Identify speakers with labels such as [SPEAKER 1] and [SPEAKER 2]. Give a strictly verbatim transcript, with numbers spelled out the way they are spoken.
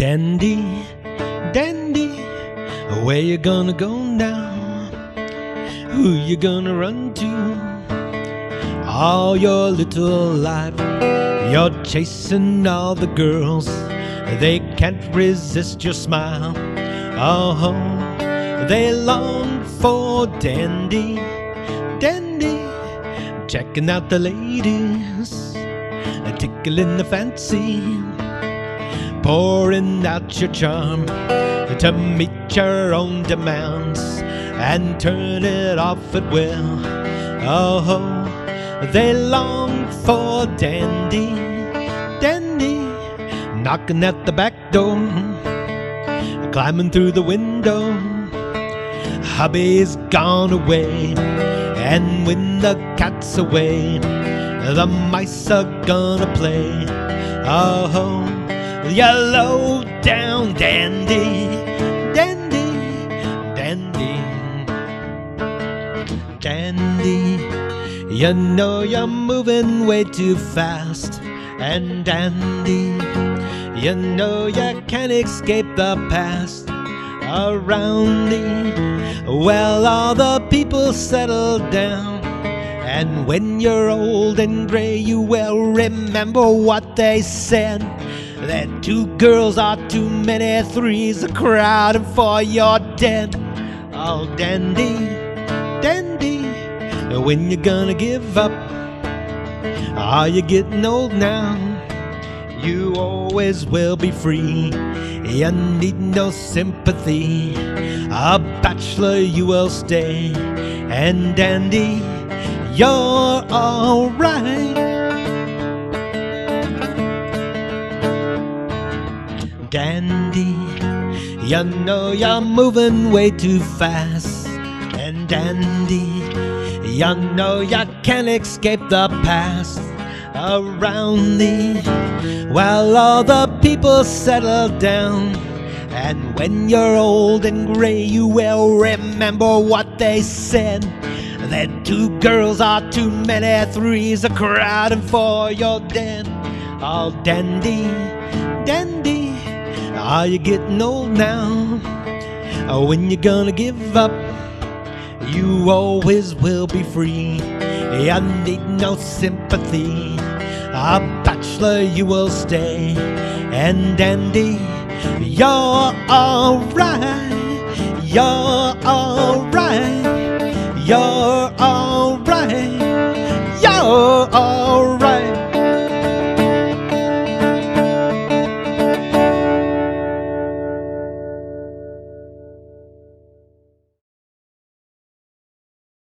[SPEAKER 1] dandy, dandy, where you gonna go now? Who you gonna run to? All your little life, you're chasing all the girls. They can't resist your smile. Oh, they long for dandy, dandy, checking out the ladies, tickling the fancy, pouring out your charm to meet your own demands and turn it off at will. Oh, they long for dandy, dandy, knocking at the back door, climbing through the window. Hubby's gone away, and when the cat's away, the mice are gonna play. Oh, yellow down dandy, dandy, dandy, dandy. You know you're moving way too fast. And dandy, you know you can't escape the past. Around me, well, all the people settle down, and when you're old and gray, you will remember what they said, that two girls are too many, three's a crowd, and four you're dead. Oh, dandy, dandy, when you gonna give up? Are you getting old now? You always will be free. You need no sympathy. A bachelor you will stay. And dandy, you're alright. Dandy, you know you're moving way too fast. And dandy, you know you can't escape the past. Around thee, while all the people settle down, and when you're old and gray, you will remember what they said, that two girls are too many, three's a crowd, and four you're dead. Oh, dandy, dandy, are you getting old now? Oh, when you gonna give up? You always will be free. You need no sympathy. A bachelor you will stay. And dandy, you're alright. You're alright. You're alright. You're alright.